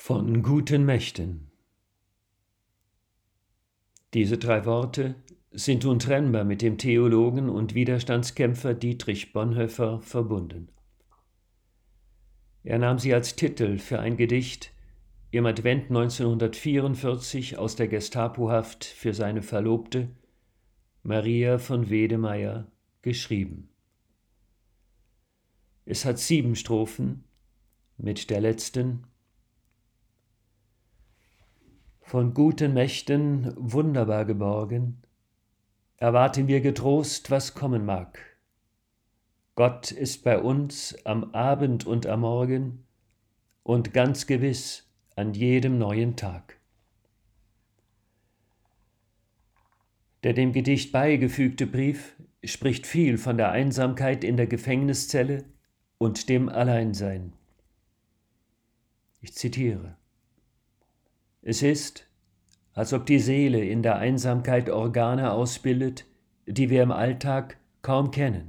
Von guten Mächten. Diese 3 Worte sind untrennbar mit dem Theologen und Widerstandskämpfer Dietrich Bonhoeffer verbunden. Er nahm sie als Titel für ein Gedicht im Advent 1944 aus der Gestapohaft für seine Verlobte Maria von Wedemeyer geschrieben. Es hat 7 Strophen, mit der letzten: Von guten Mächten wunderbar geborgen, erwarten wir getrost, was kommen mag. Gott ist bei uns am Abend und am Morgen und ganz gewiss an jedem neuen Tag. Der dem Gedicht beigefügte Brief spricht viel von der Einsamkeit in der Gefängniszelle und dem Alleinsein. Ich zitiere: Es ist, als ob die Seele in der Einsamkeit Organe ausbildet, die wir im Alltag kaum kennen.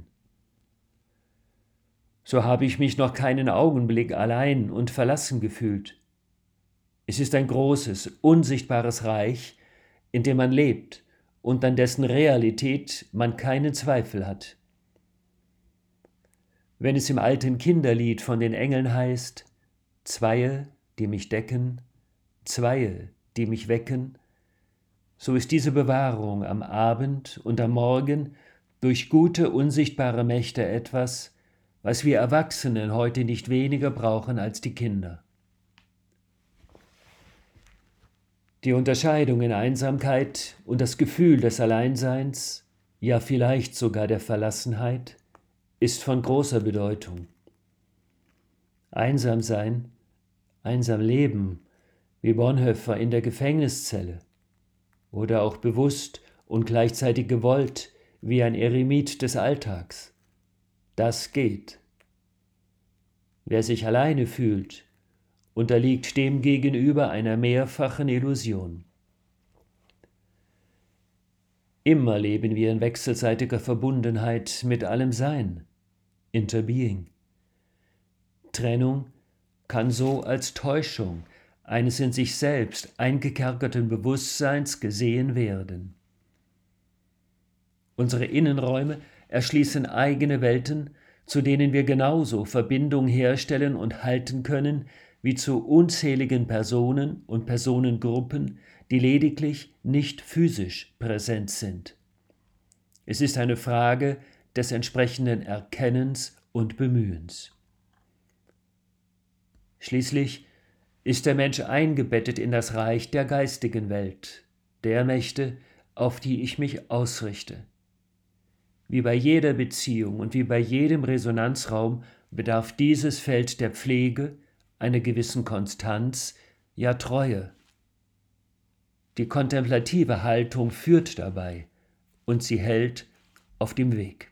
So habe ich mich noch keinen Augenblick allein und verlassen gefühlt. Es ist ein großes, unsichtbares Reich, in dem man lebt und an dessen Realität man keinen Zweifel hat. Wenn es im alten Kinderlied von den Engeln heißt: Zweie, die mich decken, Zweie, die mich wecken, so ist diese Bewahrung am Abend und am Morgen durch gute, unsichtbare Mächte etwas, was wir Erwachsenen heute nicht weniger brauchen als die Kinder. Die Unterscheidung in Einsamkeit und das Gefühl des Alleinseins, ja vielleicht sogar der Verlassenheit, ist von großer Bedeutung. Einsam sein, einsam leben, wie Bonhoeffer in der Gefängniszelle, oder auch bewusst und gleichzeitig gewollt, wie ein Eremit des Alltags. Das geht. Wer sich alleine fühlt, unterliegt demgegenüber einer mehrfachen Illusion. Immer leben wir in wechselseitiger Verbundenheit mit allem Sein, Interbeing. Trennung kann so als Täuschung eines in sich selbst eingekerkerten Bewusstseins gesehen werden. Unsere Innenräume erschließen eigene Welten, zu denen wir genauso Verbindung herstellen und halten können, wie zu unzähligen Personen und Personengruppen, die lediglich nicht physisch präsent sind. Es ist eine Frage des entsprechenden Erkennens und Bemühens. Schließlich ist der Mensch eingebettet in das Reich der geistigen Welt, der Mächte, auf die ich mich ausrichte. Wie bei jeder Beziehung und wie bei jedem Resonanzraum bedarf dieses Feld der Pflege, einer gewissen Konstanz, ja Treue. Die kontemplative Haltung führt dabei und sie hält auf dem Weg.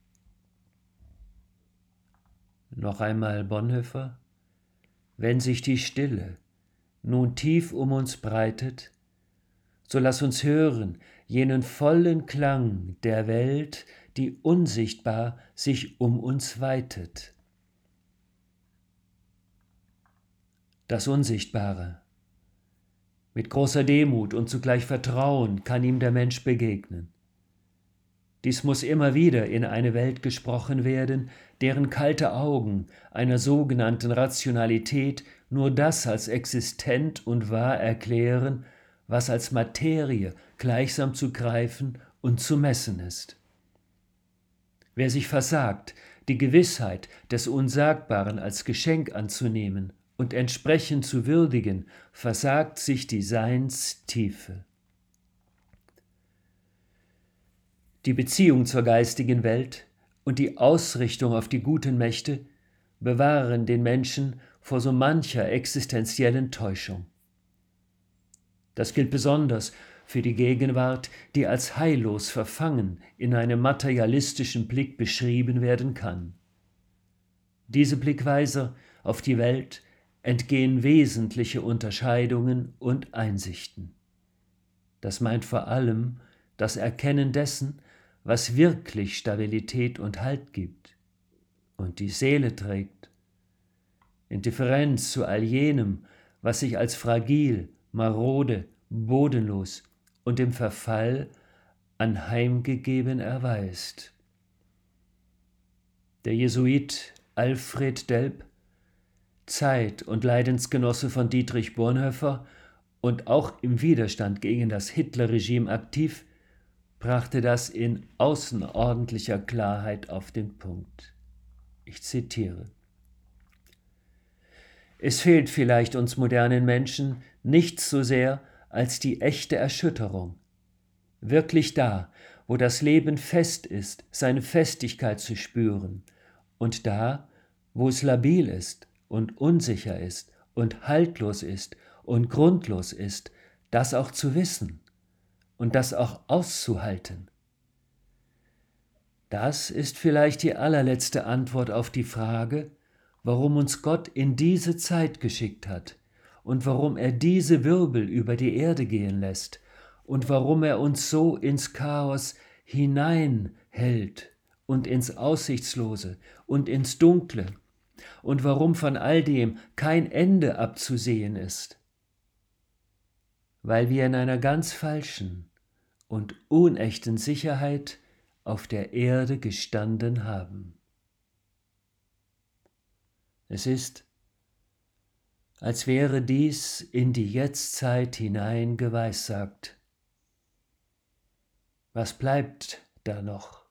Noch einmal Bonhoeffer: Wenn sich die Stille nun tief um uns breitet, so lass uns hören jenen vollen Klang der Welt, die unsichtbar sich um uns weitet. Das Unsichtbare. Mit großer Demut und zugleich Vertrauen kann ihm der Mensch begegnen. Dies muss immer wieder in eine Welt gesprochen werden, deren kalte Augen einer sogenannten Rationalität nur das als existent und wahr erklären, was als Materie gleichsam zu greifen und zu messen ist. Wer sich versagt, die Gewissheit des Unsagbaren als Geschenk anzunehmen und entsprechend zu würdigen, versagt sich die Seinstiefe. Die Beziehung zur geistigen Welt und die Ausrichtung auf die guten Mächte bewahren den Menschen vor so mancher existenziellen Täuschung. Das gilt besonders für die Gegenwart, die als heillos verfangen in einem materialistischen Blick beschrieben werden kann. Diese Blickweiser auf die Welt entgehen wesentliche Unterscheidungen und Einsichten. Das meint vor allem das Erkennen dessen, was wirklich Stabilität und Halt gibt und die Seele trägt, in Differenz zu all jenem, was sich als fragil, marode, bodenlos und im Verfall anheimgegeben erweist. Der Jesuit Alfred Delp, Zeit- und Leidensgenosse von Dietrich Bonhoeffer und auch im Widerstand gegen das Hitlerregime aktiv, brachte das in außerordentlicher Klarheit auf den Punkt. Ich zitiere: Es fehlt vielleicht uns modernen Menschen nichts so sehr als die echte Erschütterung. Wirklich da, wo das Leben fest ist, seine Festigkeit zu spüren, und da, wo es labil ist und unsicher ist und haltlos ist und grundlos ist, das auch zu wissen und das auch auszuhalten. Das ist vielleicht die allerletzte Antwort auf die Frage, warum uns Gott in diese Zeit geschickt hat und warum er diese Wirbel über die Erde gehen lässt und warum er uns so ins Chaos hineinhält und ins Aussichtslose und ins Dunkle und warum von all dem kein Ende abzusehen ist. Weil wir in einer ganz falschen und unechten Sicherheit auf der Erde gestanden haben. Es ist, als wäre dies in die Jetztzeit hinein geweissagt. Was bleibt da noch?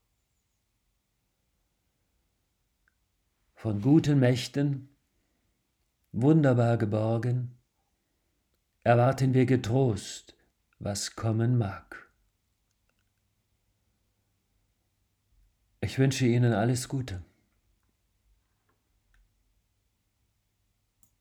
Von guten Mächten, wunderbar geborgen, erwarten wir getrost, was kommen mag. Ich wünsche Ihnen alles Gute.